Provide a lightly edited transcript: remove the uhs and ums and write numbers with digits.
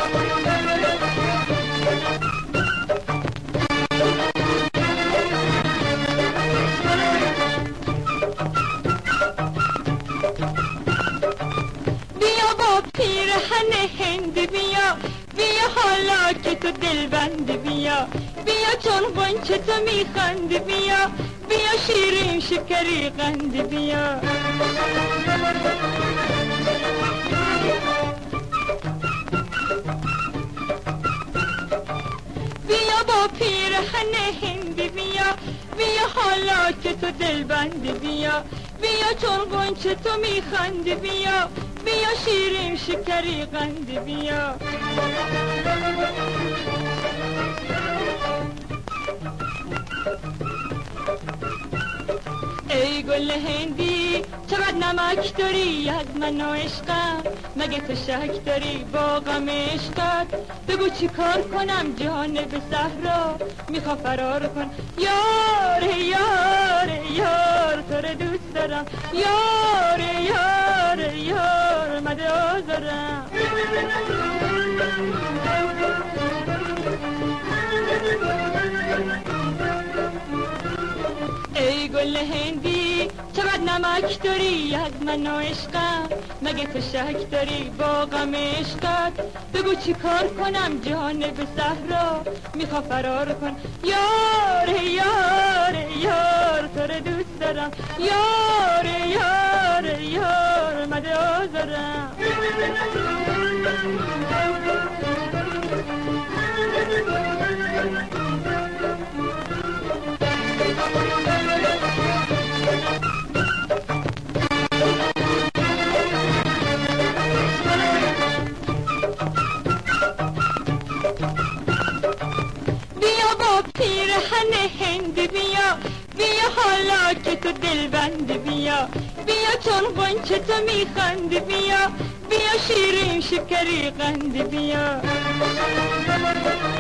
بیا با پیرهن هندی بیا، بیا حالا که تو دلبندی بیا، بیا چون غنچه تو میخندی بیا، بیا شیرین شکری قندی بیا. بیا با پیرهن هندی بیا، بیا حالا که تو دلبندی بیا، بیا چون غنچه تو میخندی بیا، بیا شیرین شکری قندی بیا. ای گل هندی چقدر نمک داری از من و عشقم، مگه تو شک داری با غم عشقت؟ بگو چی کار کنم جانب صحرا میخوا فرار کن. یار یار یار تو رو دوست دارم، یار یار یار مده آزارم. ای گل هندی چقدر نمک داری از من و عشقم، مگه تو شک داری با غم عشقت؟ بگو چی کار کنم جانب صحرا میخوا فرار کن. یار یار یار تو رو دوست دارم، یار یار یار مده آزارم. بیا با پیرهن هندی بیا، بیا حالا که تو دلبندی بیا، بیا چون غنچه تو میخندی بیا، بیا شیرین شکری قندی بیا.